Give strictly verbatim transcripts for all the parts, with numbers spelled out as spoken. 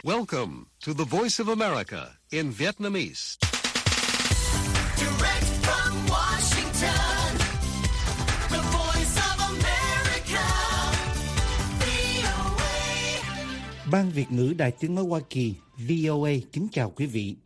Welcome to the Voice of America in Vietnamese. Direct from Washington, the Voice of America, vê o a. Ban Việt ngữ Đài Tiếng nói Hoa Kỳ vê o a kính chào quý vị.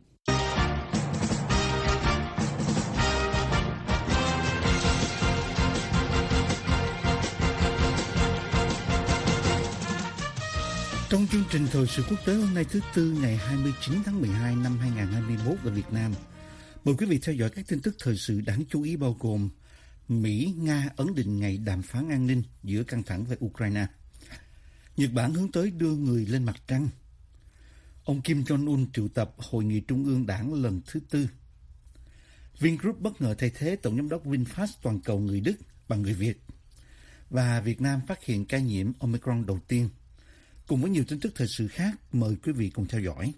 Trong chương trình thời sự quốc tế hôm nay thứ Tư ngày hai mươi chín tháng mười hai năm hai nghìn không trăm hai mươi mốt ở Việt Nam, mời quý vị theo dõi các tin tức thời sự đáng chú ý bao gồm Mỹ, Nga ấn định ngày đàm phán an ninh giữa căng thẳng về Ukraine. Nhật Bản hướng tới đưa người lên mặt trăng. Ông Kim Jong-un triệu tập Hội nghị Trung ương Đảng lần thứ tư. Vingroup bất ngờ thay thế Tổng giám đốc VinFast toàn cầu người Đức bằng người Việt. Và Việt Nam phát hiện ca nhiễm Omicron đầu tiên. Cùng với nhiều tin tức thời sự khác, mời quý vị cùng theo dõi.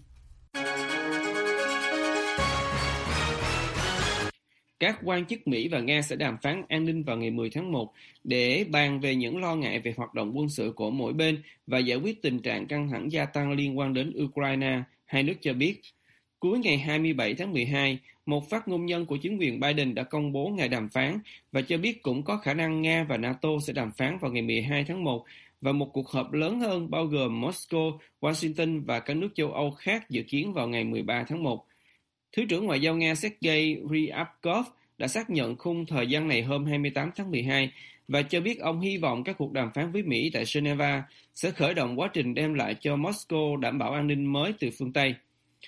Các quan chức Mỹ và Nga sẽ đàm phán an ninh vào ngày mười tháng một để bàn về những lo ngại về hoạt động quân sự của mỗi bên và giải quyết tình trạng căng thẳng gia tăng liên quan đến Ukraine, hai nước cho biết. Cuối ngày hai mươi bảy tháng mười hai, một phát ngôn nhân của chính quyền Biden đã công bố ngày đàm phán và cho biết cũng có khả năng Nga và NATO sẽ đàm phán vào ngày mười hai tháng một và một cuộc họp lớn hơn bao gồm Moscow, Washington và các nước châu Âu khác dự kiến vào ngày mười ba tháng một. Thứ trưởng Ngoại giao Nga Sergei Ryabkov đã xác nhận khung thời gian này hôm hai mươi tám tháng mười hai và cho biết ông hy vọng các cuộc đàm phán với Mỹ tại Geneva sẽ khởi động quá trình đem lại cho Moscow đảm bảo an ninh mới từ phương Tây.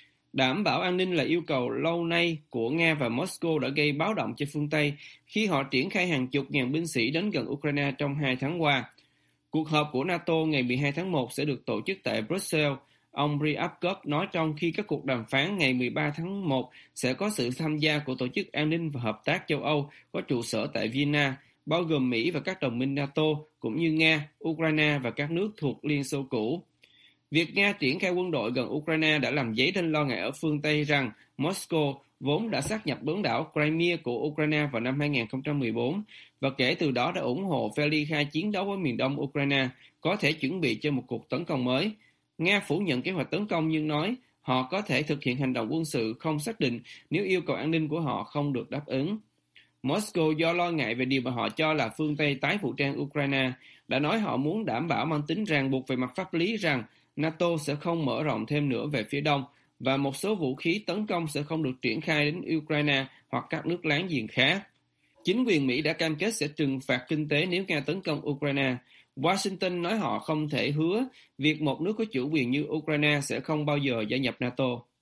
Đảm bảo an ninh là yêu cầu lâu nay của Nga và Moscow đã gây báo động cho phương Tây khi họ triển khai hàng chục ngàn binh sĩ đến gần Ukraine trong hai tháng qua. Cuộc họp của NATO ngày mười hai tháng một sẽ được tổ chức tại Brussels, ông Ryabkov nói, trong khi các cuộc đàm phán ngày mười ba tháng một sẽ có sự tham gia của Tổ chức An ninh và Hợp tác châu Âu có trụ sở tại Vienna, bao gồm Mỹ và các đồng minh NATO, cũng như Nga, Ukraine và các nước thuộc Liên Xô cũ. Việc Nga triển khai quân đội gần Ukraine đã làm dấy lên lo ngại ở phương Tây rằng Moscow vốn đã sáp nhập bán đảo Crimea của Ukraine vào năm hai nghìn không trăm mười bốn và kể từ đó đã ủng hộ phe ly khai chiến đấu ở miền đông Ukraine có thể chuẩn bị cho một cuộc tấn công mới. Nga phủ nhận kế hoạch tấn công nhưng nói họ có thể thực hiện hành động quân sự không xác định nếu yêu cầu an ninh của họ không được đáp ứng. Moscow do lo ngại về điều mà họ cho là phương Tây tái vũ trang Ukraine đã nói họ muốn đảm bảo mang tính ràng buộc về mặt pháp lý rằng NATO sẽ không mở rộng thêm nữa về phía đông và một số vũ khí tấn công sẽ không được triển khai đến Ukraine hoặc các nước láng giềng khác. Chính quyền Mỹ đã cam kết sẽ trừng phạt kinh tế nếu Nga tấn công Ukraine. Washington nói họ không thể hứa việc một nước có chủ quyền như Ukraine sẽ không bao giờ gia nhập NATO.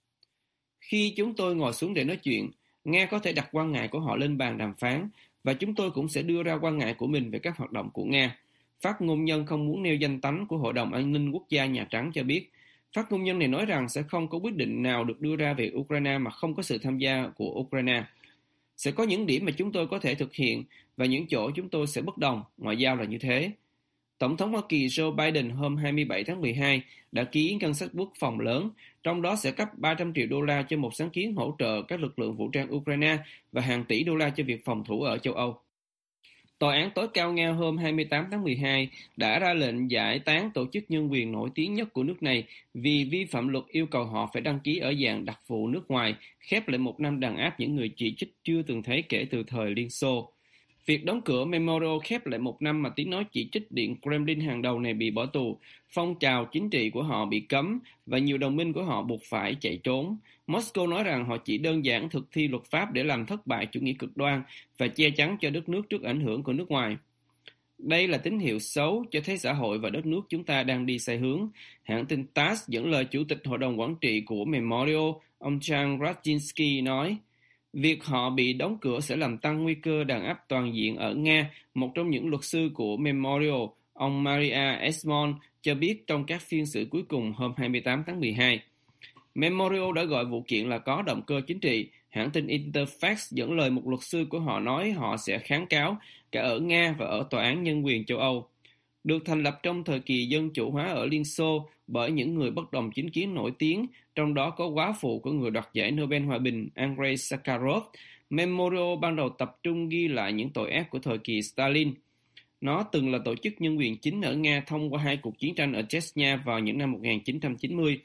Khi chúng tôi ngồi xuống để nói chuyện, Nga có thể đặt quan ngại của họ lên bàn đàm phán và chúng tôi cũng sẽ đưa ra quan ngại của mình về các hoạt động của Nga. Phát ngôn nhân không muốn nêu danh tánh của Hội đồng An ninh Quốc gia Nhà Trắng cho biết. Phát ngôn nhân này nói rằng sẽ không có quyết định nào được đưa ra về Ukraine mà không có sự tham gia của Ukraine. Sẽ có những điểm mà chúng tôi có thể thực hiện và những chỗ chúng tôi sẽ bất đồng, ngoại giao là như thế. Tổng thống Hoa Kỳ Joe Biden hôm hai mươi bảy tháng mười hai đã ký ngân sách quốc phòng lớn, trong đó sẽ cấp ba trăm triệu đô la cho một sáng kiến hỗ trợ các lực lượng vũ trang Ukraine và hàng tỷ đô la cho việc phòng thủ ở châu Âu. Tòa án tối cao Nga hôm hai mươi tám tháng mười hai đã ra lệnh giải tán tổ chức nhân quyền nổi tiếng nhất của nước này vì vi phạm luật yêu cầu họ phải đăng ký ở dạng đặc vụ nước ngoài, khép lại một năm đàn áp những người chỉ trích chưa từng thấy kể từ thời Liên Xô. Việc đóng cửa Memorial khép lại một năm mà tiếng nói chỉ trích Điện Kremlin hàng đầu này bị bỏ tù, phong trào chính trị của họ bị cấm và nhiều đồng minh của họ buộc phải chạy trốn. Moscow nói rằng họ chỉ đơn giản thực thi luật pháp để làm thất bại chủ nghĩa cực đoan và che chắn cho đất nước trước ảnh hưởng của nước ngoài. Đây là tín hiệu xấu cho thấy xã hội và đất nước chúng ta đang đi sai hướng. Hãng tin tát ét dẫn lời Chủ tịch Hội đồng Quản trị của Memorial, ông Chan Radzinsky nói, việc họ bị đóng cửa sẽ làm tăng nguy cơ đàn áp toàn diện ở Nga. Một trong những luật sư của Memorial, ông Maria Esmond, cho biết trong các phiên xử cuối cùng hôm hai mươi tám tháng mười hai. Memorial đã gọi vụ kiện là có động cơ chính trị. Hãng tin Interfax dẫn lời một luật sư của họ nói họ sẽ kháng cáo cả ở Nga và ở Tòa án Nhân quyền châu Âu. Được thành lập trong thời kỳ dân chủ hóa ở Liên Xô bởi những người bất đồng chính kiến nổi tiếng, trong đó có góa phụ của người đoạt giải Nobel Hòa bình Andrei Sakharov, Memorial ban đầu tập trung ghi lại những tội ác của thời kỳ Stalin. Nó từng là tổ chức nhân quyền chính ở Nga thông qua hai cuộc chiến tranh ở Chechnya vào những năm một nghìn chín trăm chín mươi.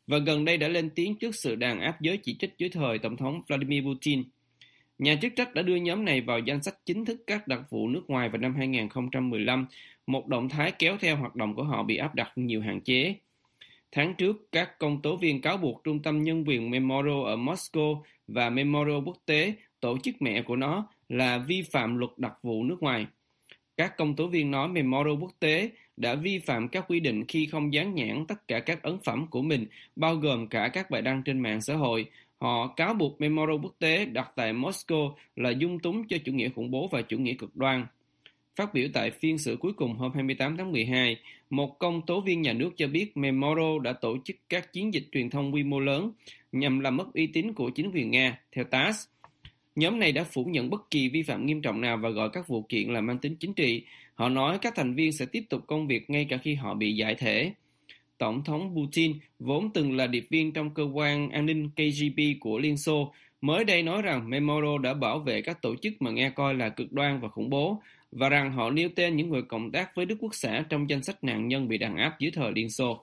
và gần đây đã lên tiếng trước sự đàn áp giới chỉ trích dưới thời Tổng thống Vladimir Putin. Nhà chức trách đã đưa nhóm này vào danh sách chính thức các đặc vụ nước ngoài vào năm hai nghìn không trăm mười lăm, một động thái kéo theo hoạt động của họ bị áp đặt nhiều hạn chế. Tháng trước, các công tố viên cáo buộc Trung tâm Nhân quyền Memorial ở Moscow và Memorial Quốc tế, tổ chức mẹ của nó, là vi phạm luật đặc vụ nước ngoài. Các công tố viên nói Memorial Quốc tế đã vi phạm các quy định khi không dán nhãn tất cả các ấn phẩm của mình, bao gồm cả các bài đăng trên mạng xã hội. Họ cáo buộc Memorial Quốc tế đặt tại Moscow là dung túng cho chủ nghĩa khủng bố và chủ nghĩa cực đoan. Phát biểu tại phiên xử cuối cùng hôm hai mươi tám tháng mười hai, một công tố viên nhà nước cho biết Memorial đã tổ chức các chiến dịch truyền thông quy mô lớn nhằm làm mất uy tín của chính quyền Nga, theo tê a ét. Nhóm này đã phủ nhận bất kỳ vi phạm nghiêm trọng nào và gọi các vụ kiện là mang tính chính trị. Họ nói các thành viên sẽ tiếp tục công việc ngay cả khi họ bị giải thể. Tổng thống Putin, vốn từng là điệp viên trong cơ quan an ninh K G B của Liên Xô, mới đây nói rằng Memorial đã bảo vệ các tổ chức mà Nga coi là cực đoan và khủng bố, và rằng họ nêu tên những người cộng tác với Đức Quốc xã trong danh sách nạn nhân bị đàn áp dưới thời Liên Xô.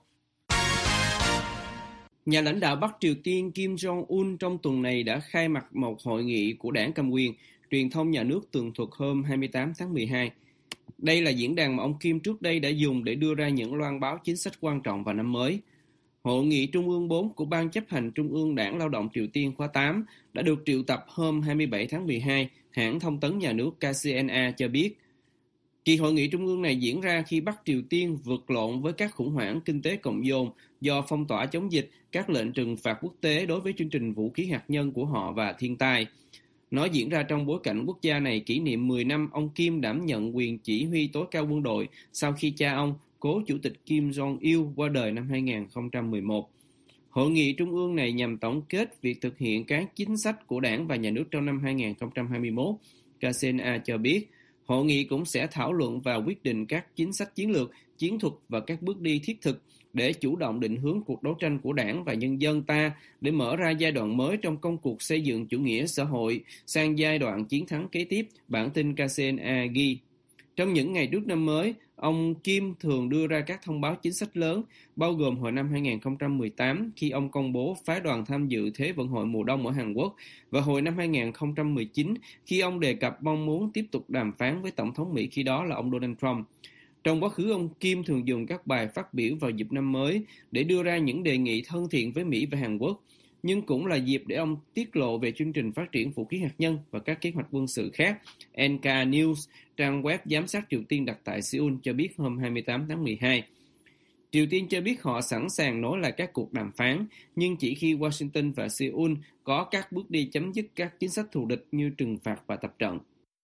Nhà lãnh đạo Bắc Triều Tiên Kim Jong-un trong tuần này đã khai mạc một hội nghị của đảng cầm quyền, truyền thông nhà nước tường thuật hôm hai mươi tám tháng mười hai. Đây là diễn đàn mà ông Kim trước đây đã dùng để đưa ra những loan báo chính sách quan trọng vào năm mới. Hội nghị Trung ương bốn của Ban chấp hành Trung ương Đảng Lao động Triều Tiên khóa tám đã được triệu tập hôm hai mươi bảy tháng mười hai, hãng thông tấn nhà nước K C N A cho biết. Kỳ hội nghị trung ương này diễn ra khi Bắc Triều Tiên vật lộn với các khủng hoảng kinh tế cộng dồn do phong tỏa chống dịch, các lệnh trừng phạt quốc tế đối với chương trình vũ khí hạt nhân của họ và thiên tai. Nó diễn ra trong bối cảnh quốc gia này kỷ niệm mười năm ông Kim đảm nhận quyền chỉ huy tối cao quân đội sau khi cha ông, cố chủ tịch Kim Jong-il, qua đời năm hai nghìn không trăm mười một. Hội nghị trung ương này nhằm tổng kết việc thực hiện các chính sách của đảng và nhà nước trong năm hai nghìn không trăm hai mươi mốt. K C N A cho biết, hội nghị cũng sẽ thảo luận và quyết định các chính sách chiến lược, chiến thuật và các bước đi thiết thực để chủ động định hướng cuộc đấu tranh của đảng và nhân dân ta để mở ra giai đoạn mới trong công cuộc xây dựng chủ nghĩa xã hội sang giai đoạn chiến thắng kế tiếp, bản tin K C N A ghi. Trong những ngày trước năm mới, ông Kim thường đưa ra các thông báo chính sách lớn, bao gồm hồi năm hai nghìn không trăm mười tám khi ông công bố phái đoàn tham dự Thế vận hội mùa đông ở Hàn Quốc, và hồi năm hai nghìn không trăm mười chín khi ông đề cập mong muốn tiếp tục đàm phán với Tổng thống Mỹ khi đó là ông Donald Trump. Trong quá khứ, ông Kim thường dùng các bài phát biểu vào dịp năm mới để đưa ra những đề nghị thân thiện với Mỹ và Hàn Quốc, nhưng cũng là dịp để ông tiết lộ về chương trình phát triển vũ khí hạt nhân và các kế hoạch quân sự khác. N K News, trang web giám sát Triều Tiên đặt tại Seoul, cho biết hôm hai mươi tám tháng mười hai. Triều Tiên cho biết họ sẵn sàng nối lại các cuộc đàm phán, nhưng chỉ khi Washington và Seoul có các bước đi chấm dứt các chính sách thù địch như trừng phạt và tập trận.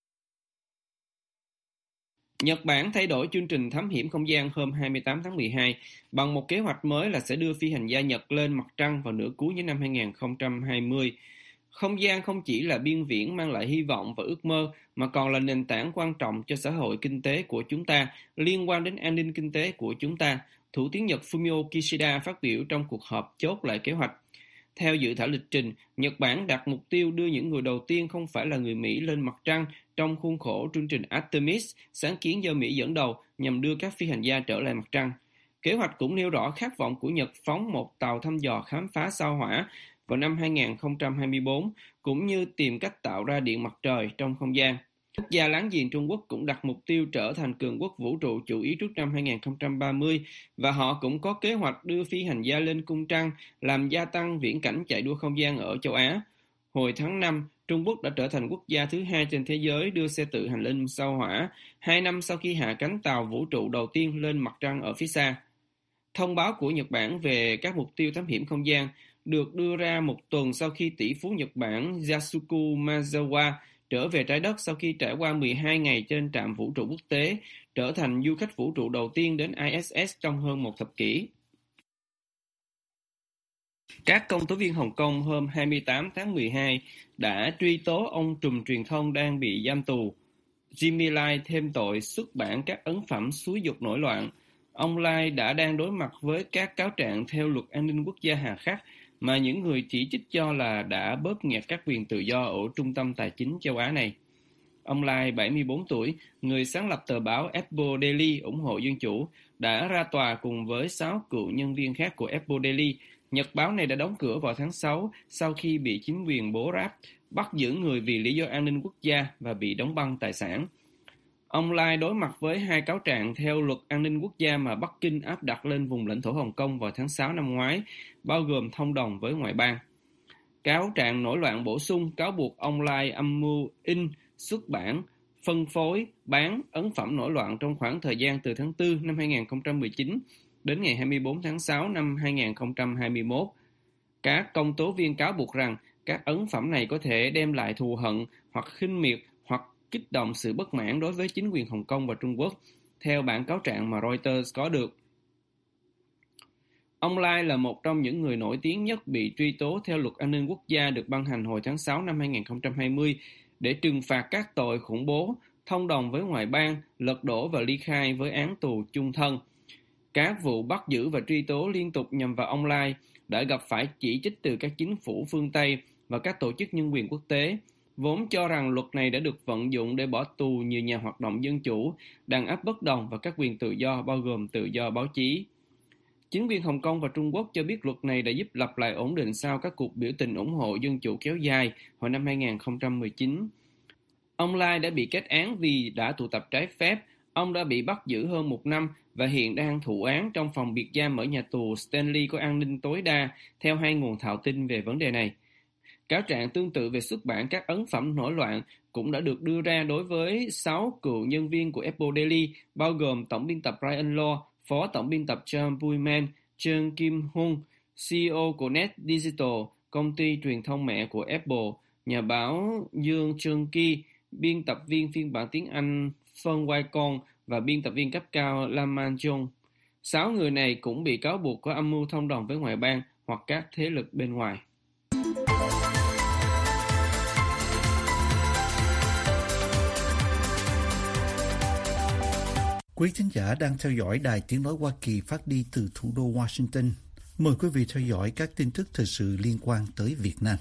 Nhật Bản thay đổi chương trình thám hiểm không gian hôm hai mươi tám tháng mười hai bằng một kế hoạch mới là sẽ đưa phi hành gia Nhật lên mặt trăng vào nửa cuối những năm hai nghìn không trăm hai mươi. Không gian không chỉ là biên viễn mang lại hy vọng và ước mơ, mà còn là nền tảng quan trọng cho xã hội kinh tế của chúng ta, liên quan đến an ninh kinh tế của chúng ta, Thủ tướng Nhật Fumio Kishida phát biểu trong cuộc họp chốt lại kế hoạch. Theo dự thảo lịch trình, Nhật Bản đặt mục tiêu đưa những người đầu tiên không phải là người Mỹ lên mặt trăng trong khuôn khổ chương trình Artemis, sáng kiến do Mỹ dẫn đầu nhằm đưa các phi hành gia trở lại mặt trăng. Kế hoạch cũng nêu rõ khát vọng của Nhật phóng một tàu thăm dò khám phá sao Hỏa vào năm hai nghìn không trăm hai mươi tư, cũng như tìm cách tạo ra điện mặt trời trong không gian. Quốc gia láng giềng Trung Quốc cũng đặt mục tiêu trở thành cường quốc vũ trụ chủ yếu trước năm hai nghìn không trăm ba mươi, và họ cũng có kế hoạch đưa phi hành gia lên cung trăng, làm gia tăng viễn cảnh chạy đua không gian ở châu Á. Hồi tháng năm, Trung Quốc đã trở thành quốc gia thứ hai trên thế giới đưa xe tự hành lên sao Hỏa, hai năm sau khi hạ cánh tàu vũ trụ đầu tiên lên mặt trăng ở phía xa. Thông báo của Nhật Bản về các mục tiêu thám hiểm không gian được đưa ra một tuần sau khi tỷ phú Nhật Bản Yasuko Maezawa trở về trái đất sau khi trải qua mười hai ngày trên trạm vũ trụ quốc tế, trở thành du khách vũ trụ đầu tiên đến I S S trong hơn một thập kỷ. Các công tố viên Hồng Kông hôm hai mươi tám tháng mười hai đã truy tố ông trùm truyền thông đang bị giam tù, Jimmy Lai, thêm tội xuất bản các ấn phẩm xúi giục nổi loạn. Ông Lai đã đang đối mặt với các cáo trạng theo luật an ninh quốc gia hà khắc mà những người chỉ trích cho là đã bóp nghẹt các quyền tự do ở trung tâm tài chính châu Á này. Ông Lai, bảy mươi bốn tuổi, người sáng lập tờ báo Apple Daily ủng hộ dân chủ, đã ra tòa cùng với sáu cựu nhân viên khác của Apple Daily Nhật báo này đã đóng cửa vào tháng sáu sau khi bị chính quyền Bố Ráp bắt giữ người vì lý do an ninh quốc gia và bị đóng băng tài sản. Ông Lai đối mặt với hai cáo trạng theo luật an ninh quốc gia mà Bắc Kinh áp đặt lên vùng lãnh thổ Hồng Kông vào tháng sáu năm ngoái, bao gồm thông đồng với ngoại bang. Cáo trạng nổi loạn bổ sung cáo buộc ông Lai âm mưu in, xuất bản, phân phối, bán ấn phẩm nổi loạn trong khoảng thời gian từ tháng tư năm hai nghìn không trăm mười chín đến ngày hai mươi bốn tháng sáu năm hai nghìn không trăm hai mươi mốt. Các công tố viên cáo buộc rằng các ấn phẩm này có thể đem lại thù hận hoặc khinh miệt hoặc kích động sự bất mãn đối với chính quyền Hồng Kông và Trung Quốc, theo bản cáo trạng mà Reuters có được. Ông Lai là một trong những người nổi tiếng nhất bị truy tố theo luật an ninh quốc gia được ban hành hồi tháng sáu năm hai nghìn không trăm hai mươi để trừng phạt các tội khủng bố, thông đồng với ngoại bang, lật đổ và ly khai với án tù chung thân. Các vụ bắt giữ và truy tố liên tục nhằm vào ông Lai đã gặp phải chỉ trích từ các chính phủ phương Tây và các tổ chức nhân quyền quốc tế, vốn cho rằng luật này đã được vận dụng để bỏ tù nhiều nhà hoạt động dân chủ, đàn áp bất đồng và các quyền tự do bao gồm tự do báo chí. Chính quyền Hồng Kông và Trung Quốc cho biết luật này đã giúp lập lại ổn định sau các cuộc biểu tình ủng hộ dân chủ kéo dài hồi năm hai nghìn không trăm mười chín. Ông Lai đã bị kết án vì đã tụ tập trái phép. Ông đã bị bắt giữ hơn một năm và hiện đang thụ án trong phòng biệt giam ở nhà tù Stanley có an ninh tối đa, theo hai nguồn thạo tin về vấn đề này. Cáo trạng tương tự về xuất bản các ấn phẩm nổi loạn cũng đã được đưa ra đối với sáu cựu nhân viên của Apple Daily, bao gồm tổng biên tập Brian Law, phó tổng biên tập John Bullman, Trương Kim Hung, xê e ô của Net Digital, công ty truyền thông mẹ của Apple, nhà báo Dương Trương Ki, biên tập viên phiên bản tiếng Anh Phân Wai Con và biên tập viên cấp cao Lam Man Chung. Sáu người này cũng bị cáo buộc có âm mưu thông đồng với ngoại bang hoặc các thế lực bên ngoài. Quý thính giả đang theo dõi Đài Tiếng nói Hoa Kỳ phát đi từ thủ đô Washington. Mời quý vị theo dõi các tin tức thời sự liên quan tới Việt Nam.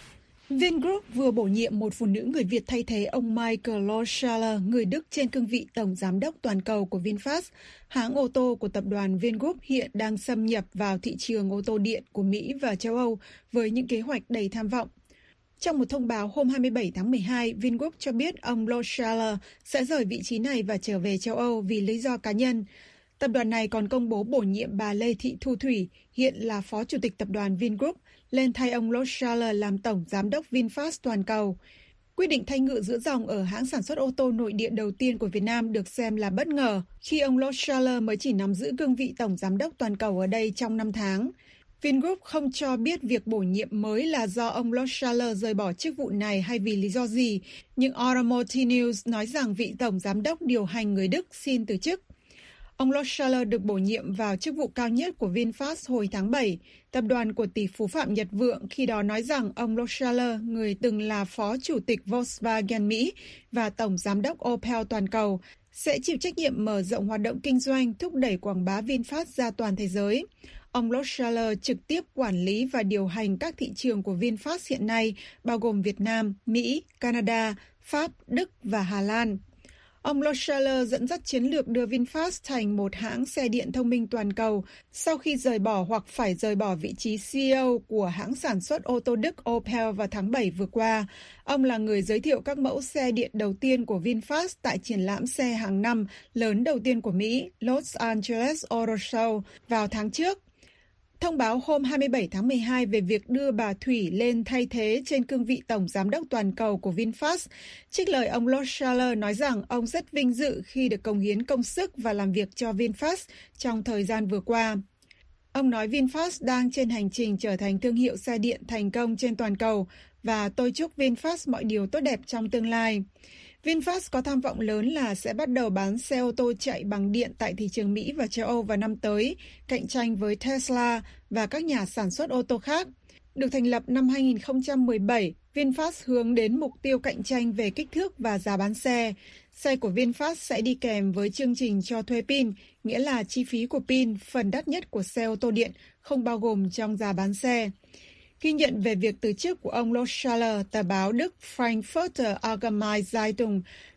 Vingroup vừa bổ nhiệm một phụ nữ người Việt thay thế ông Michael Lohscheller, người Đức trên cương vị Tổng Giám đốc toàn cầu của VinFast. Hãng ô tô của tập đoàn Vingroup hiện đang xâm nhập vào thị trường ô tô điện của Mỹ và châu Âu với những kế hoạch đầy tham vọng. Trong một thông báo hôm hai mươi bảy tháng mười hai, Vingroup cho biết ông Lohscheller sẽ rời vị trí này và trở về châu Âu vì lý do cá nhân. Tập đoàn này còn công bố bổ nhiệm bà Lê Thị Thu Thủy, hiện là Phó Chủ tịch Tập đoàn Vingroup, lên thay ông Lohscheller làm Tổng Giám đốc VinFast toàn cầu. Quyết định thay ngựa giữa dòng ở hãng sản xuất ô tô nội địa đầu tiên của Việt Nam được xem là bất ngờ, khi ông Lohscheller mới chỉ nắm giữ cương vị Tổng Giám đốc toàn cầu ở đây trong năm tháng. Vingroup không cho biết việc bổ nhiệm mới là do ông Lohscheller rời bỏ chức vụ này hay vì lý do gì, nhưng Automotive News nói rằng vị Tổng Giám đốc điều hành người Đức xin từ chức. Ông Lohscheller được bổ nhiệm vào chức vụ cao nhất của VinFast hồi tháng bảy. Tập đoàn của tỷ phú Phạm Nhật Vượng khi đó nói rằng ông Lohscheller, người từng là Phó Chủ tịch Volkswagen Mỹ và Tổng Giám đốc Opel toàn cầu, sẽ chịu trách nhiệm mở rộng hoạt động kinh doanh, thúc đẩy quảng bá VinFast ra toàn thế giới. Ông Lohscheller trực tiếp quản lý và điều hành các thị trường của VinFast hiện nay, bao gồm Việt Nam, Mỹ, Canada, Pháp, Đức và Hà Lan. Ông Lohscheller dẫn dắt chiến lược đưa VinFast thành một hãng xe điện thông minh toàn cầu sau khi rời bỏ hoặc phải rời bỏ vị trí xê e ô của hãng sản xuất ô tô Đức Opel vào tháng bảy vừa qua. Ông là người giới thiệu các mẫu xe điện đầu tiên của VinFast tại triển lãm xe hàng năm lớn đầu tiên của Mỹ, Los Angeles Auto Show, vào tháng trước. Thông báo hôm hai mươi bảy tháng mười hai về việc đưa bà Thủy lên thay thế trên cương vị Tổng Giám đốc toàn cầu của VinFast, trích lời ông Lohscheller nói rằng ông rất vinh dự khi được cống hiến công sức và làm việc cho VinFast trong thời gian vừa qua. Ông nói VinFast đang trên hành trình trở thành thương hiệu xe điện thành công trên toàn cầu và tôi chúc VinFast mọi điều tốt đẹp trong tương lai. VinFast có tham vọng lớn là sẽ bắt đầu bán xe ô tô chạy bằng điện tại thị trường Mỹ và châu Âu vào năm tới, cạnh tranh với Tesla và các nhà sản xuất ô tô khác. Được thành lập năm hai nghìn không trăm mười bảy, VinFast hướng đến mục tiêu cạnh tranh về kích thước và giá bán xe. Xe của VinFast sẽ đi kèm với chương trình cho thuê pin, nghĩa là chi phí của pin, phần đắt nhất của xe ô tô điện, không bao gồm trong giá bán xe. Ghi nhận về việc từ chức của ông Lohscheller, tờ báo Đức Frankfurter Allgemeine Zeitung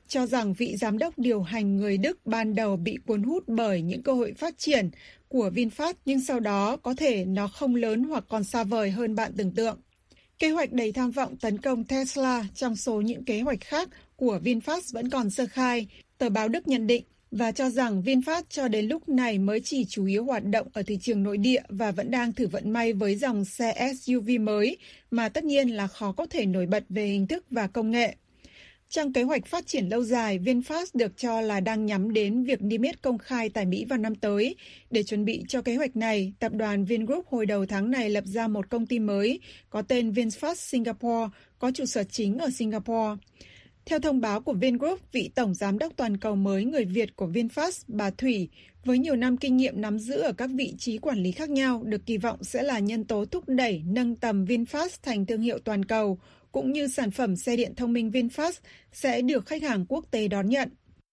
cho rằng vị giám đốc điều hành người Đức ban đầu bị cuốn hút bởi những cơ hội phát triển của VinFast, nhưng sau đó có thể nó không lớn hoặc còn xa vời hơn bạn tưởng tượng. Kế hoạch đầy tham vọng tấn công Tesla trong số những kế hoạch khác của VinFast vẫn còn sơ khai, tờ báo Đức nhận định, và cho rằng VinFast cho đến lúc này mới chỉ chủ yếu hoạt động ở thị trường nội địa và vẫn đang thử vận may với dòng xe ét u vê mới mà tất nhiên là khó có thể nổi bật về hình thức và công nghệ. Trong kế hoạch phát triển lâu dài, VinFast được cho là đang nhắm đến việc niêm yết công khai tại Mỹ vào năm tới. Để chuẩn bị cho kế hoạch này, tập đoàn Vingroup hồi đầu tháng này lập ra một công ty mới có tên VinFast Singapore, có trụ sở chính ở Singapore. Theo thông báo của Vingroup, vị tổng giám đốc toàn cầu mới người Việt của VinFast, bà Thủy, với nhiều năm kinh nghiệm nắm giữ ở các vị trí quản lý khác nhau, được kỳ vọng sẽ là nhân tố thúc đẩy nâng tầm VinFast thành thương hiệu toàn cầu, cũng như sản phẩm xe điện thông minh VinFast sẽ được khách hàng quốc tế đón nhận.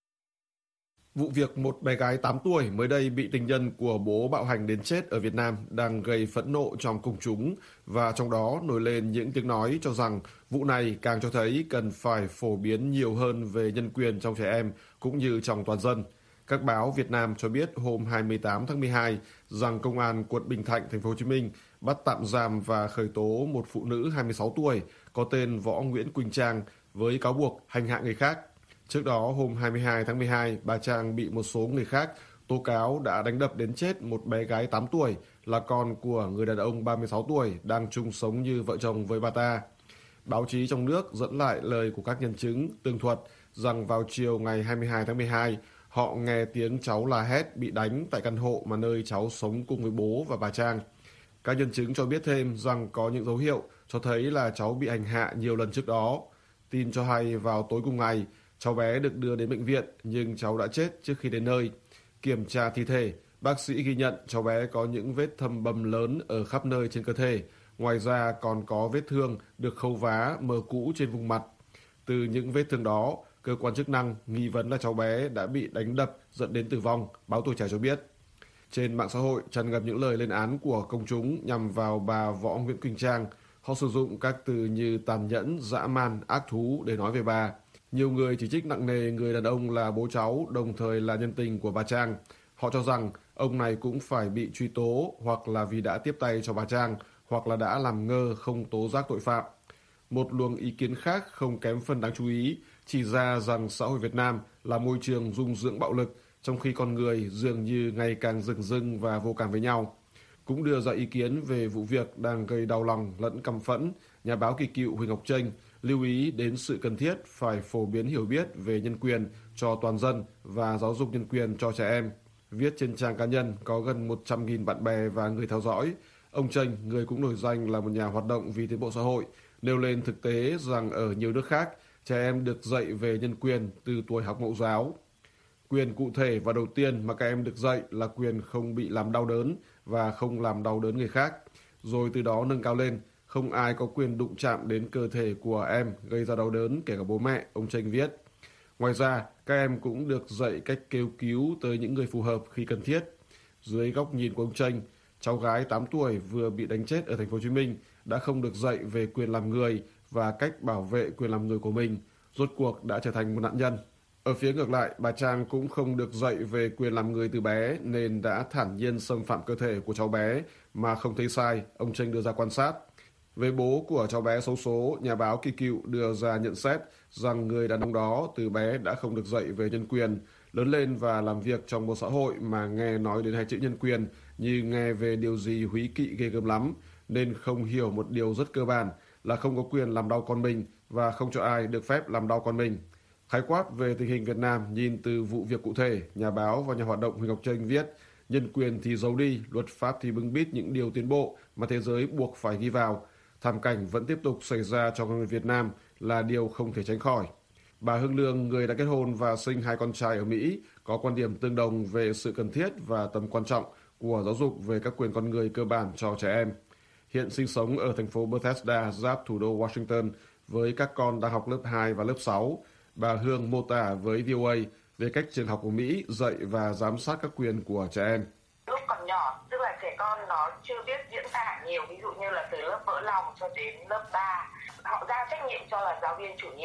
Vụ việc một bé gái tám tuổi mới đây bị tình nhân của bố bạo hành đến chết ở Việt Nam đang gây phẫn nộ trong công chúng, và trong đó nổi lên những tiếng nói cho rằng vụ này càng cho thấy cần phải phổ biến nhiều hơn về nhân quyền trong trẻ em cũng như trong toàn dân. Các báo Việt Nam cho biết hôm hai mươi tám tháng mười hai rằng Công an quận Bình Thạnh, thành phố Hồ Chí Minh bắt tạm giam và khởi tố một phụ nữ hai mươi sáu tuổi có tên Võ Nguyễn Quỳnh Trang với cáo buộc hành hạ người khác. Trước đó, hôm hai mươi hai tháng mười hai, bà Trang bị một số người khác tố cáo đã đánh đập đến chết một bé gái tám tuổi là con của người đàn ông ba mươi sáu tuổi đang chung sống như vợ chồng với bà ta. Báo chí trong nước dẫn lại lời của các nhân chứng tường thuật rằng vào chiều ngày hai mươi hai tháng mười hai, họ nghe tiếng cháu la hét bị đánh tại căn hộ mà nơi cháu sống cùng với bố và bà Trang. Các nhân chứng cho biết thêm rằng có những dấu hiệu cho thấy là cháu bị hành hạ nhiều lần trước đó. Tin cho hay vào tối cùng ngày, cháu bé được đưa đến bệnh viện nhưng cháu đã chết trước khi đến nơi. Kiểm tra thi thể, bác sĩ ghi nhận cháu bé có những vết thâm bầm lớn ở khắp nơi trên cơ thể. Ngoài ra còn có vết thương được khâu vá mờ cũ trên vùng mặt. Từ những vết thương đó, cơ quan chức năng nghi vấn là cháu bé đã bị đánh đập dẫn đến tử vong, báo Tuổi Trẻ cho biết. Trên mạng xã hội tràn ngập những lời lên án của công chúng nhằm vào bà Võ Nguyễn Quỳnh Trang. Họ sử dụng các từ như tàn nhẫn, dã man, ác thú để nói về bà. Nhiều người chỉ trích nặng nề người đàn ông là bố cháu, đồng thời là nhân tình của bà Trang. Họ cho rằng ông này cũng phải bị truy tố hoặc là vì đã tiếp tay cho bà Trang, hoặc là đã làm ngơ không tố giác tội phạm. Một luồng ý kiến khác không kém phần đáng chú ý chỉ ra rằng xã hội Việt Nam là môi trường dung dưỡng bạo lực, trong khi con người dường như ngày càng rừng rưng và vô cảm với nhau. Cũng đưa ra ý kiến về vụ việc đang gây đau lòng lẫn căm phẫn, nhà báo kỳ cựu Huỳnh Ngọc Chênh lưu ý đến sự cần thiết phải phổ biến hiểu biết về nhân quyền cho toàn dân và giáo dục nhân quyền cho trẻ em. Viết trên trang cá nhân có gần một trăm nghìn bạn bè và người theo dõi, ông Chênh, người cũng nổi danh là một nhà hoạt động vì tiến bộ xã hội, nêu lên thực tế rằng ở nhiều nước khác, trẻ em được dạy về nhân quyền từ tuổi học mẫu giáo. Quyền cụ thể và đầu tiên mà các em được dạy là quyền không bị làm đau đớn và không làm đau đớn người khác. Rồi từ đó nâng cao lên, không ai có quyền đụng chạm đến cơ thể của em gây ra đau đớn, kể cả bố mẹ, ông Chênh viết. Ngoài ra, các em cũng được dạy cách kêu cứu tới những người phù hợp khi cần thiết. Dưới góc nhìn của ông Chênh, cháu gái tám tuổi vừa bị đánh chết ở thành phố Hồ Chí Minh đã không được dạy về quyền làm người và cách bảo vệ quyền làm người của mình, rốt cuộc đã trở thành một nạn nhân. Ở phía ngược lại, bà Trang cũng không được dạy về quyền làm người từ bé nên đã thản nhiên xâm phạm cơ thể của cháu bé mà không thấy sai, ông Chênh đưa ra quan sát. Về bố của cháu bé xấu số, nhà báo kỳ cựu đưa ra nhận xét rằng người đàn ông đó từ bé đã không được dạy về nhân quyền, lớn lên và làm việc trong một xã hội mà nghe nói đến hai chữ nhân quyền như nghe về điều gì húy kỵ ghê gớm lắm, nên không hiểu một điều rất cơ bản là không có quyền làm đau con mình và không cho ai được phép làm đau con mình. Khái quát về tình hình Việt Nam nhìn từ vụ việc cụ thể, nhà báo và nhà hoạt động Huỳnh Ngọc Chênh viết: nhân quyền thì giấu đi, luật pháp thì bưng bít những điều tiến bộ mà thế giới buộc phải ghi vào. Thảm cảnh vẫn tiếp tục xảy ra cho người Việt Nam là điều không thể tránh khỏi. Bà Hương Lương, người đã kết hôn và sinh hai con trai ở Mỹ, có quan điểm tương đồng về sự cần thiết và tầm quan trọng của giáo dục về các quyền con người cơ bản cho trẻ em. Hiện sinh sống ở thành phố Bethesda, giáp thủ đô Washington, với các con đang học lớp hai và lớp sáu. Bà Hương mô tả với vê o a về cách trường học của Mỹ dạy và giám sát các quyền của trẻ em. Lúc còn nhỏ, tức là trẻ con nó chưa biết diễn tả nhiều, ví dụ như là từ lớp vỡ lòng cho đến lớp ba, họ giao trách nhiệm cho là giáo viên chủ nhiệm.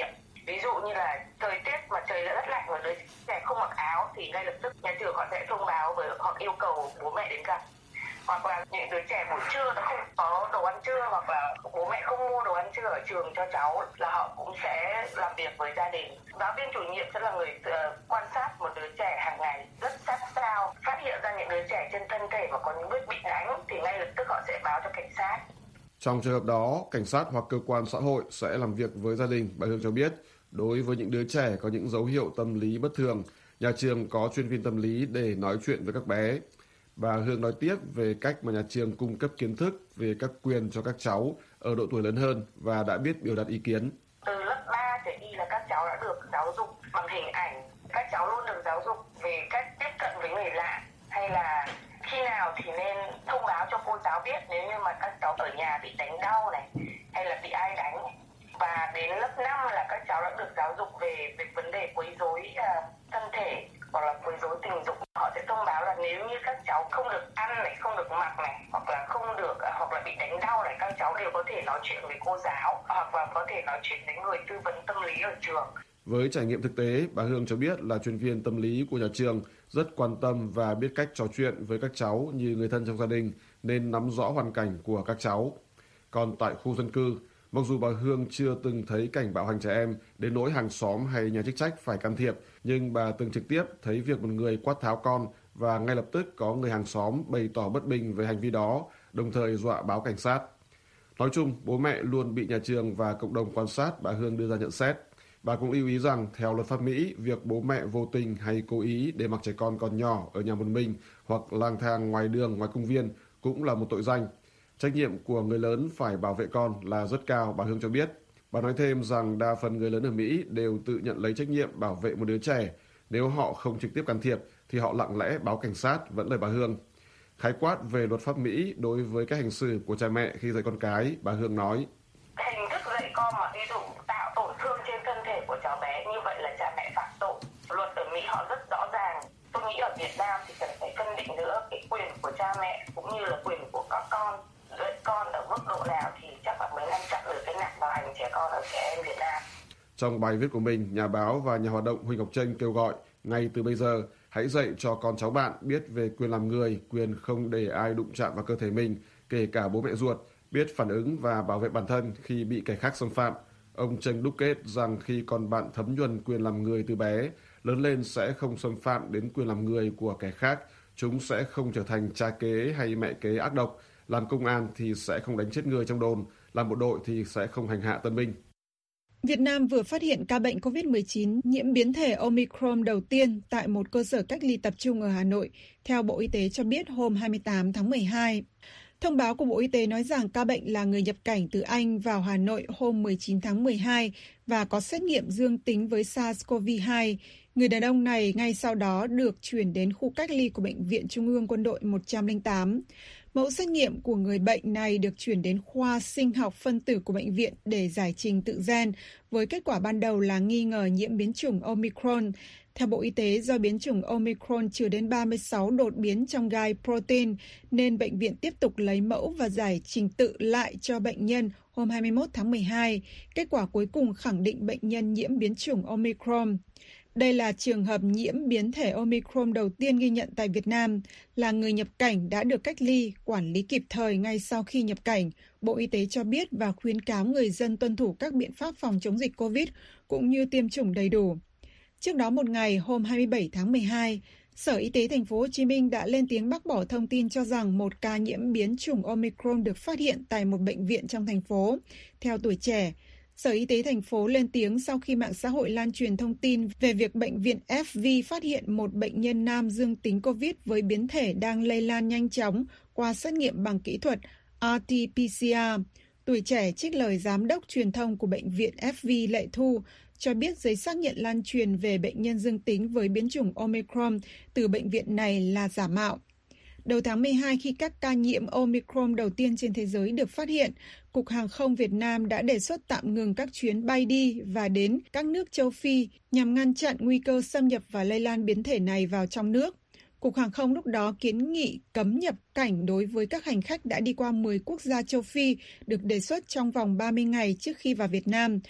Ví dụ như là thời tiết mà trời đã rất lạnh và đứa trẻ không mặc áo thì ngay lập tức nhà trường họ sẽ thông báo với hoặc yêu cầu bố mẹ đến gặp. Hoặc là những đứa trẻ buổi trưa nó không có đồ ăn trưa hoặc là bố mẹ không mua đồ ăn trưa ở trường cho cháu là họ cũng sẽ làm việc với gia đình. Giáo viên chủ nhiệm sẽ là người uh, quan sát một đứa trẻ hàng ngày rất sát sao, phát hiện ra những đứa trẻ trên thân thể mà có những vết bị đánh thì ngay lập tức họ sẽ báo cho cảnh sát. Trong trường hợp đó, cảnh sát hoặc cơ quan xã hội sẽ làm việc với gia đình. Bà Hương cho biết, đối với những đứa trẻ có những dấu hiệu tâm lý bất thường, nhà trường có chuyên viên tâm lý để nói chuyện với các bé. Bà Hương nói tiếp về cách mà nhà trường cung cấp kiến thức về các quyền cho các cháu ở độ tuổi lớn hơn và đã biết biểu đạt ý kiến. Từ lớp ba trở đi là các cháu đã được giáo dục bằng hình ảnh. Các cháu luôn được giáo dục về cách tiếp cận với người lạ hay là khi nào thì nên thông báo cho cô giáo biết nếu như mà các cháu ở nhà bị đánh đau này hay là bị ai đánh này. Và đến lớp năm là các cháu đã được giáo dục về, về vấn đề quấy rối uh, thân thể hoặc là quấy rối tình dục. Họ sẽ thông báo là nếu như các cháu không được ăn này, không được mặc này, hoặc là không được uh, hoặc là bị đánh đau này, các cháu đều có thể nói chuyện với cô giáo hoặc là có thể nói chuyện với người tư vấn tâm lý ở trường. Với trải nghiệm thực tế, bà Hương cho biết là chuyên viên tâm lý của nhà trường rất quan tâm và biết cách trò chuyện với các cháu như người thân trong gia đình nên nắm rõ hoàn cảnh của các cháu. Còn tại khu dân cư, mặc dù bà Hương chưa từng thấy cảnh bạo hành trẻ em đến nỗi hàng xóm hay nhà chức trách phải can thiệp, nhưng bà từng trực tiếp thấy việc một người quát tháo con và ngay lập tức có người hàng xóm bày tỏ bất bình về hành vi đó, đồng thời dọa báo cảnh sát. Nói chung, bố mẹ luôn bị nhà trường và cộng đồng quan sát, bà Hương đưa ra nhận xét. Bà cũng lưu ý rằng, theo luật pháp Mỹ, việc bố mẹ vô tình hay cố ý để mặc trẻ con còn nhỏ ở nhà một mình hoặc lang thang ngoài đường, ngoài công viên cũng là một tội danh. Trách nhiệm của người lớn phải bảo vệ con là rất cao, bà Hương cho biết. Bà nói thêm rằng đa phần người lớn ở Mỹ đều tự nhận lấy trách nhiệm bảo vệ một đứa trẻ. Nếu họ không trực tiếp can thiệp thì họ lặng lẽ báo cảnh sát, vẫn lời bà Hương. Khái quát về luật pháp Mỹ đối với cách hành xử của cha mẹ khi dạy con cái, bà Hương nói. Hình thức dạy con mà ví dụ tạo tổn thương trên thân thể của cháu bé như vậy là cha mẹ phạm tội. Luật ở Mỹ họ rất rõ ràng. Tôi nghĩ ở Việt Nam thì cần phải phân định nữa cái quyền của cha mẹ cũng như là quyền của các con. Dạy con ở mức độ nào thì chắc là mới ngăn chặn được cái nạn bạo hành trẻ con ở trẻ em Việt Nam. Trong bài viết của mình, nhà báo và nhà hoạt động Huỳnh Ngọc Chênh kêu gọi ngay từ bây giờ hãy dạy cho con cháu bạn biết về quyền làm người, quyền không để ai đụng chạm vào cơ thể mình, kể cả bố mẹ ruột, biết phản ứng và bảo vệ bản thân khi bị kẻ khác xâm phạm. Ông Chênh đúc kết rằng khi con bạn thấm nhuần quyền làm người từ bé, lớn lên sẽ không xâm phạm đến quyền làm người của kẻ khác, chúng sẽ không trở thành cha kế hay mẹ kế ác độc, làm công an thì sẽ không đánh chết người trong đồn, làm bộ đội thì sẽ không hành hạ tân binh. Việt Nam vừa phát hiện ca bệnh covid mười chín nhiễm biến thể Omicron đầu tiên tại một cơ sở cách ly tập trung ở Hà Nội, theo Bộ Y tế cho biết hôm hai mươi tám tháng mười hai. Thông báo của Bộ Y tế nói rằng ca bệnh là người nhập cảnh từ Anh vào Hà Nội hôm mười chín tháng mười hai và có xét nghiệm dương tính với SARS-xê o vê hai. Người đàn ông này ngay sau đó được chuyển đến khu cách ly của Bệnh viện Trung ương Quân đội một trăm lẻ tám. Mẫu xét nghiệm của người bệnh này được chuyển đến khoa sinh học phân tử của bệnh viện để giải trình tự gen, với kết quả ban đầu là nghi ngờ nhiễm biến chủng Omicron. Theo Bộ Y tế, do biến chủng Omicron chứa đến ba mươi sáu đột biến trong gai protein, nên bệnh viện tiếp tục lấy mẫu và giải trình tự lại cho bệnh nhân hôm hai mươi mốt tháng mười hai. Kết quả cuối cùng khẳng định bệnh nhân nhiễm biến chủng Omicron. Đây là trường hợp nhiễm biến thể Omicron đầu tiên ghi nhận tại Việt Nam, là người nhập cảnh đã được cách ly, quản lý kịp thời ngay sau khi nhập cảnh. Bộ Y tế cho biết và khuyến cáo người dân tuân thủ các biện pháp phòng chống dịch Covid cũng như tiêm chủng đầy đủ. Trước đó một ngày, hôm hai mươi bảy tháng mười hai, Sở Y tế Thành phố Hồ Chí Minh đã lên tiếng bác bỏ thông tin cho rằng một ca nhiễm biến chủng Omicron được phát hiện tại một bệnh viện trong thành phố. Theo Tuổi Trẻ, Sở Y tế thành phố lên tiếng sau khi mạng xã hội lan truyền thông tin về việc bệnh viện ép vê phát hiện một bệnh nhân nam dương tính COVID với biến thể đang lây lan nhanh chóng qua xét nghiệm bằng kỹ thuật rờ tê pê xê rờ. Tuổi Trẻ trích lời giám đốc truyền thông của bệnh viện ép vê Lệ Thu cho biết giấy xác nhận lan truyền về bệnh nhân dương tính với biến chủng Omicron từ bệnh viện này là giả mạo. Đầu tháng mười hai, khi các ca nhiễm Omicron đầu tiên trên thế giới được phát hiện, Cục Hàng không Việt Nam đã đề xuất tạm ngừng các chuyến bay đi và đến các nước châu Phi nhằm ngăn chặn nguy cơ xâm nhập và lây lan biến thể này vào trong nước. Cục Hàng không lúc đó kiến nghị cấm nhập cảnh đối với các hành khách đã đi qua mười quốc gia châu Phi được đề xuất trong vòng ba mươi ngày trước khi vào Việt Nam.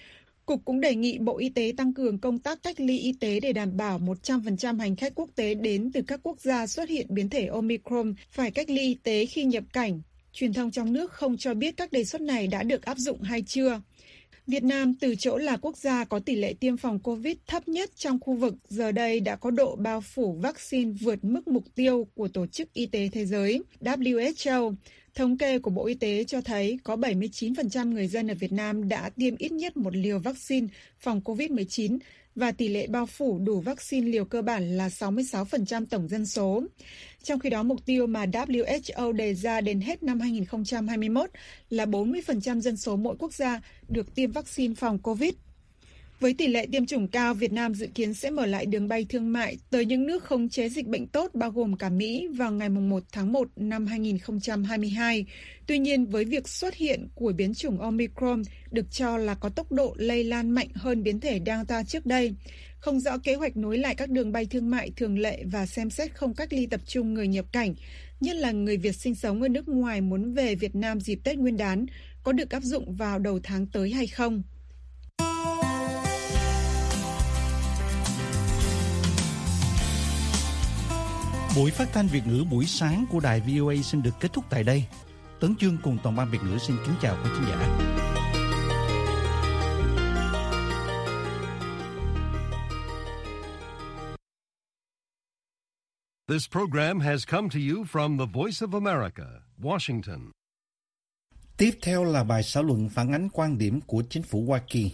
Cục cũng đề nghị Bộ Y tế tăng cường công tác cách ly y tế để đảm bảo một trăm phần trăm hành khách quốc tế đến từ các quốc gia xuất hiện biến thể Omicron phải cách ly y tế khi nhập cảnh. Truyền thông trong nước không cho biết các đề xuất này đã được áp dụng hay chưa. Việt Nam từ chỗ là quốc gia có tỷ lệ tiêm phòng Covid thấp nhất trong khu vực, giờ đây đã có độ bao phủ vaccine vượt mức mục tiêu của Tổ chức Y tế Thế giới W H O. Thống kê của Bộ Y tế cho thấy có bảy mươi chín phần trăm người dân ở Việt Nam đã tiêm ít nhất một liều vaccine phòng Covid mười chín và tỷ lệ bao phủ đủ vaccine liều cơ bản là sáu mươi sáu phần trăm tổng dân số. Trong khi đó, mục tiêu mà W H O đề ra đến hết năm hai không hai mốt là bốn mươi phần trăm dân số mỗi quốc gia được tiêm vaccine phòng Covid. Với tỷ lệ tiêm chủng cao, Việt Nam dự kiến sẽ mở lại đường bay thương mại tới những nước khống chế dịch bệnh tốt bao gồm cả Mỹ vào ngày một tháng một năm hai không hai hai. Tuy nhiên, với việc xuất hiện của biến chủng Omicron được cho là có tốc độ lây lan mạnh hơn biến thể Delta trước đây, không rõ kế hoạch nối lại các đường bay thương mại thường lệ và xem xét không cách ly tập trung người nhập cảnh, nhất là người Việt sinh sống ở nước ngoài muốn về Việt Nam dịp Tết Nguyên đán, có được áp dụng vào đầu tháng tới hay không. Buổi phát thanh Việt ngữ buổi sáng của đài vê o a xin được kết thúc tại đây. Tấn Chương cùng toàn ban Việt ngữ xin kính chào quý khán giả. This program has come to you from the Voice of America, Washington. Tiếp theo là bài xã luận phản ánh quan điểm của chính phủ Hoa Kỳ.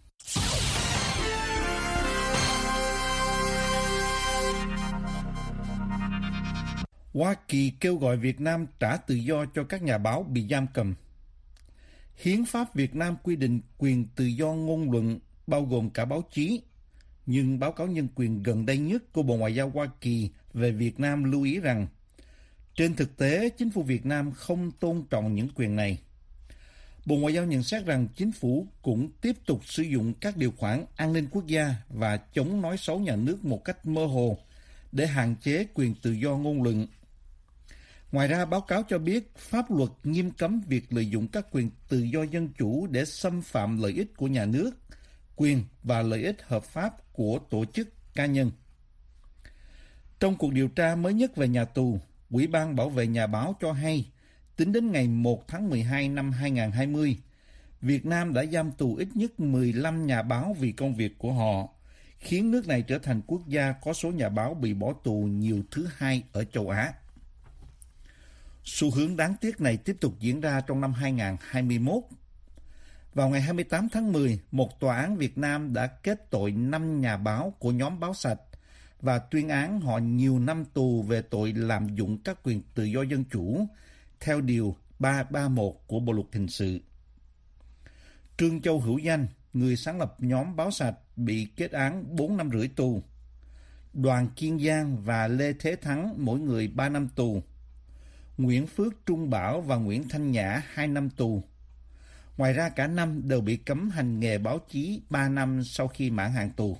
Hoa Kỳ kêu gọi Việt Nam trả tự do cho các nhà báo bị giam cầm. Hiến pháp Việt Nam quy định quyền tự do ngôn luận bao gồm cả báo chí, nhưng báo cáo nhân quyền gần đây nhất của Bộ Ngoại giao Hoa Kỳ về Việt Nam lưu ý rằng trên thực tế chính phủ Việt Nam không tôn trọng những quyền này. Bộ Ngoại giao nhận xét rằng chính phủ cũng tiếp tục sử dụng các điều khoản an ninh quốc gia và chống nói xấu nhà nước một cách mơ hồ để hạn chế quyền tự do ngôn luận. Ngoài ra, báo cáo cho biết pháp luật nghiêm cấm việc lợi dụng các quyền tự do dân chủ để xâm phạm lợi ích của nhà nước, quyền và lợi ích hợp pháp của tổ chức cá nhân. Trong cuộc điều tra mới nhất về nhà tù, Ủy ban Bảo vệ Nhà báo cho hay, tính đến ngày một tháng mười hai năm hai không hai không, Việt Nam đã giam tù ít nhất mười lăm nhà báo vì công việc của họ, khiến nước này trở thành quốc gia có số nhà báo bị bỏ tù nhiều thứ hai ở châu Á. Xu hướng đáng tiếc này tiếp tục diễn ra trong năm hai không hai mốt. Vào ngày hai mươi tám tháng mười, một tòa án Việt Nam đã kết tội năm nhà báo của nhóm Báo Sạch và tuyên án họ nhiều năm tù về tội lạm dụng các quyền tự do dân chủ, theo Điều ba trăm ba mươi mốt của Bộ Luật Hình sự. Trương Châu Hữu Danh, người sáng lập nhóm Báo Sạch, bị kết án bốn năm rưỡi tù. Đoàn Kiên Giang và Lê Thế Thắng mỗi người ba năm tù. Nguyễn Phước Trung Bảo và Nguyễn Thanh Nhã hai năm tù. Ngoài ra cả năm đều bị cấm hành nghề báo chí ba năm sau khi mãn hạn tù.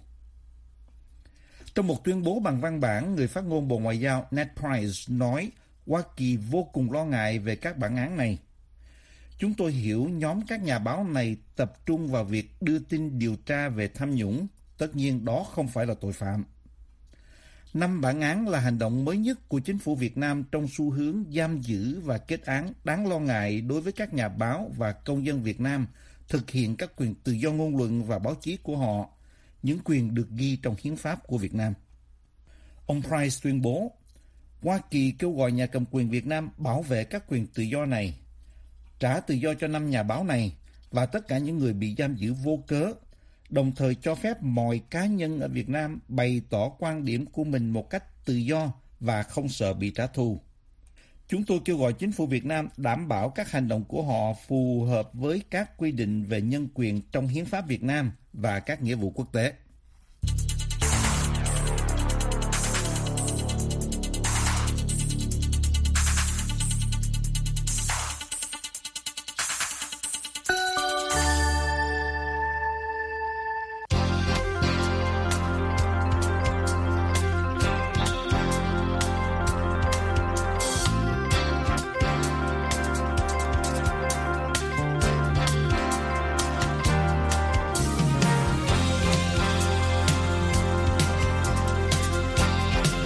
Trong một tuyên bố bằng văn bản, người phát ngôn Bộ Ngoại giao Ned Price nói Hoa Kỳ vô cùng lo ngại về các bản án này. Chúng tôi hiểu nhóm các nhà báo này tập trung vào việc đưa tin điều tra về tham nhũng. Tất nhiên đó không phải là tội phạm. Năm bản án là hành động mới nhất của chính phủ Việt Nam trong xu hướng giam giữ và kết án đáng lo ngại đối với các nhà báo và công dân Việt Nam thực hiện các quyền tự do ngôn luận và báo chí của họ, những quyền được ghi trong hiến pháp của Việt Nam. Ông Price tuyên bố, Hoa Kỳ kêu gọi nhà cầm quyền Việt Nam bảo vệ các quyền tự do này, trả tự do cho năm nhà báo này và tất cả những người bị giam giữ vô cớ, đồng thời cho phép mọi cá nhân ở Việt Nam bày tỏ quan điểm của mình một cách tự do và không sợ bị trả thù. Chúng tôi kêu gọi chính phủ Việt Nam đảm bảo các hành động của họ phù hợp với các quy định về nhân quyền trong hiến pháp Việt Nam và các nghĩa vụ quốc tế.